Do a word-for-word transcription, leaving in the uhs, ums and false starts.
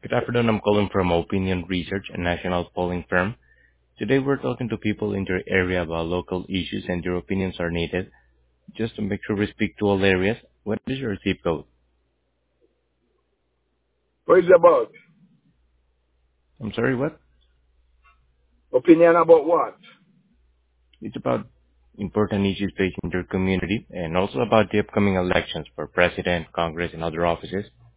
Good afternoon. I'm calling from Opinion Research, a national polling firm. Today we're talking to people in their area about local issues and their opinions are needed. Just to make sure we speak to all areas, what is your zip code? What is it about? I'm sorry, what? Opinion about what? It's about important issues facing your community and also about the upcoming elections for president, Congress, and other offices.